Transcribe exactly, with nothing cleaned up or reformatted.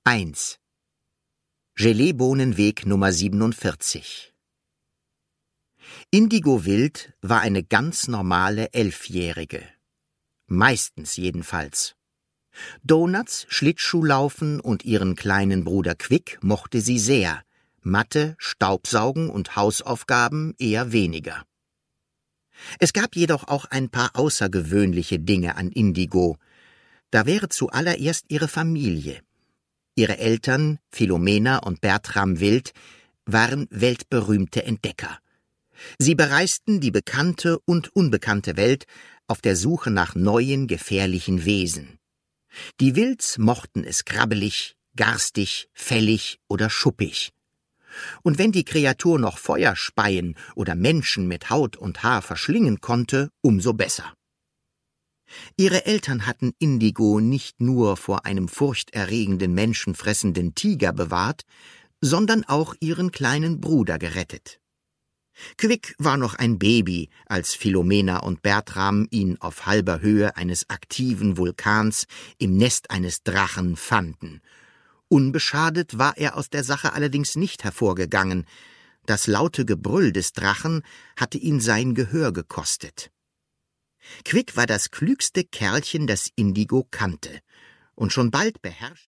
eins. Geleebohnenweg Nummer siebenundvierzig. Indigo Wild war eine ganz normale Elfjährige. Meistens jedenfalls. Donuts, Schlittschuhlaufen und ihren kleinen Bruder Quick mochte sie sehr, Mathe, Staubsaugen und Hausaufgaben eher weniger. Es gab jedoch auch ein paar außergewöhnliche Dinge an Indigo. Da wäre zuallererst ihre Familie. Ihre Eltern, Philomena und Bertram Wild, waren weltberühmte Entdecker. Sie bereisten die bekannte und unbekannte Welt auf der Suche nach neuen, gefährlichen Wesen. Die Wilds mochten es krabbelig, garstig, fällig oder schuppig. Und wenn die Kreatur noch Feuer speien oder Menschen mit Haut und Haar verschlingen konnte, umso besser. Ihre Eltern hatten Indigo nicht nur vor einem furchterregenden, menschenfressenden Tiger bewahrt, sondern auch ihren kleinen Bruder gerettet. Quick war noch ein Baby, als Philomena und Bertram ihn auf halber Höhe eines aktiven Vulkans im Nest eines Drachen fanden. Unbeschadet war er aus der Sache allerdings nicht hervorgegangen. Das laute Gebrüll des Drachen hatte ihn sein Gehör gekostet. Quick war das klügste Kerlchen, das Indigo kannte, und schon bald beherrschte